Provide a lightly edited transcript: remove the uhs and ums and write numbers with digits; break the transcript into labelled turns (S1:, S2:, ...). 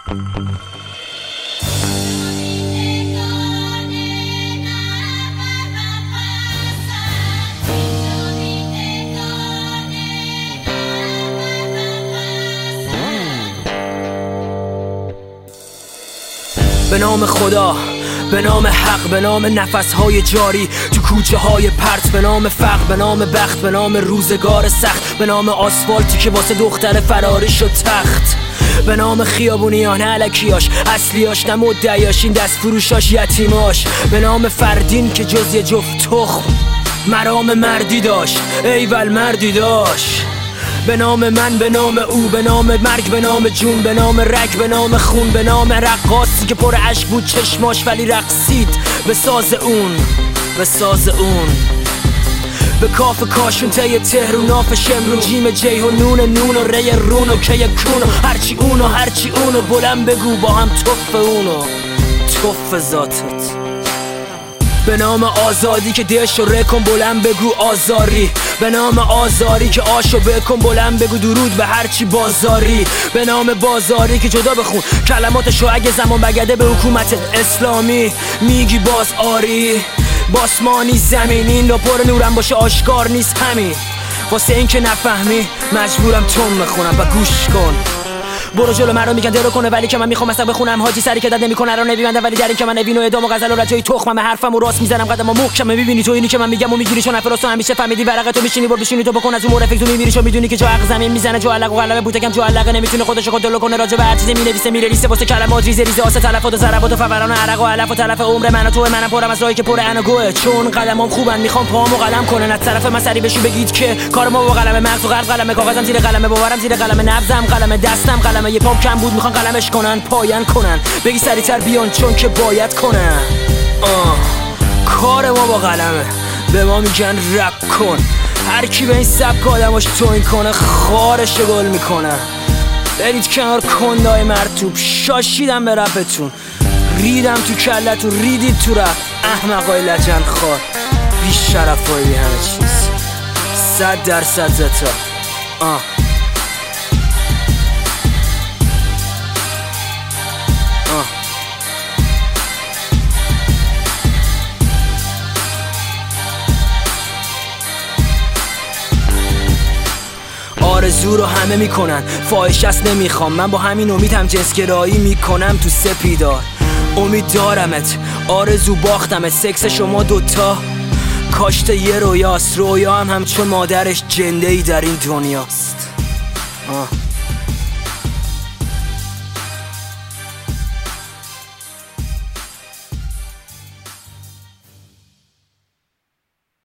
S1: به نام خدا، به نام حق، به نام نفسهای جاری تو کوچه های پرت، به نام فقر، به نام بخت، به نام روزگار سخت، به نام آسفالتی که واسه دختر فراری شد تخت، به نام خیابونیان علکیاش، اصلیاش نه مدعیاش، این دست فروشاش یتیماش، به نام فردین که جز یه جفت تخم مرام مردی داشت، ایول مردی داشت. به نام من، به نام او، به نام مرگ، به نام جون، به نام رگ، به نام خون، به نام رقاصی که پر عشق بود چشماش ولی رقصید به ساز اون، به ساز اون. به کاف کاشون ته تهرون ناف شمرون جیم جیه و نون و ری رون و که کون و هرچی اونو هرچی اونو بلند بگو با هم توف اونو توف ذاتت. به نام آزادی که دش و رکن بلند بگو آزاری، به نام آزاری که آشو بکن بلند بگو درود به هرچی بازاری، به نام بازاری که جدا بخون کلماتشو اگه زمان بگده به حکومت اسلامی میگی باز آری. باسمانی زمین این را پر نورم باشه آشکار نیست همین، واسه این که نفهمی مجبورم تون بخونم و گوش کن. برو جلو مرا میگن درو کنه ولی که من میخوام اصلا بخونم، حاجی سری که داد نمیکنه رو نمیبنده ولی در این که من نوین و ادام و غزل و رجای تخمم حرفم و راست میزنم قدمم محکمه. میبینی تو اینی که من میگم و میگیری چون نفراستو همیشه فهمیدی ورقتو میشینی برو بشینی تو بکن از اون مرفق تو میمیری چون میدونی که جا حق زمین میزنه جو علق و قلم بوتکم جو علقه نمیتونه خودشو خودلو کنه راجع به هر چیزی مینویسه میره ریسه واسه کلمات ریزه ریزه واسه تلفات و ضربات و فوران و عرق و علف و تلف عمر من و تو منم پرم از راهی که پر انا گوه چون قلمام خوبن میخوام پامو قلم کنن از طرف من سری بشو بگید که کار ما با قلم مغز و قلب قلم کاغذم زیر قلم باورم زیر قلم نبضم قلم دستم قلم یه پام کم بود میخوان قلمش کنن پایان کنن بگی سریعتر بیان چون که باید کنن. کار ما با قلمه به ما میگن رپ کن، هر کی به این سبک آدماش توین کنه خارش گل میکنه. برید کنار کندای مرتوب شاشیدم به رپتون ریدم تو کلتون ریدید تو رپ احمقای لجن خوار بی شرفای بی همه چیز 100% زتا. آرزو رو همه میکنن فاحش است نمیخوام من با همین امیدم جنسگرایی میکنم تو سپیدار امید دارمت آرزو باختمت سکس شما دوتا کاشت یه رویاست رویا هم همچون مادرش جنده ای در این دنیاست.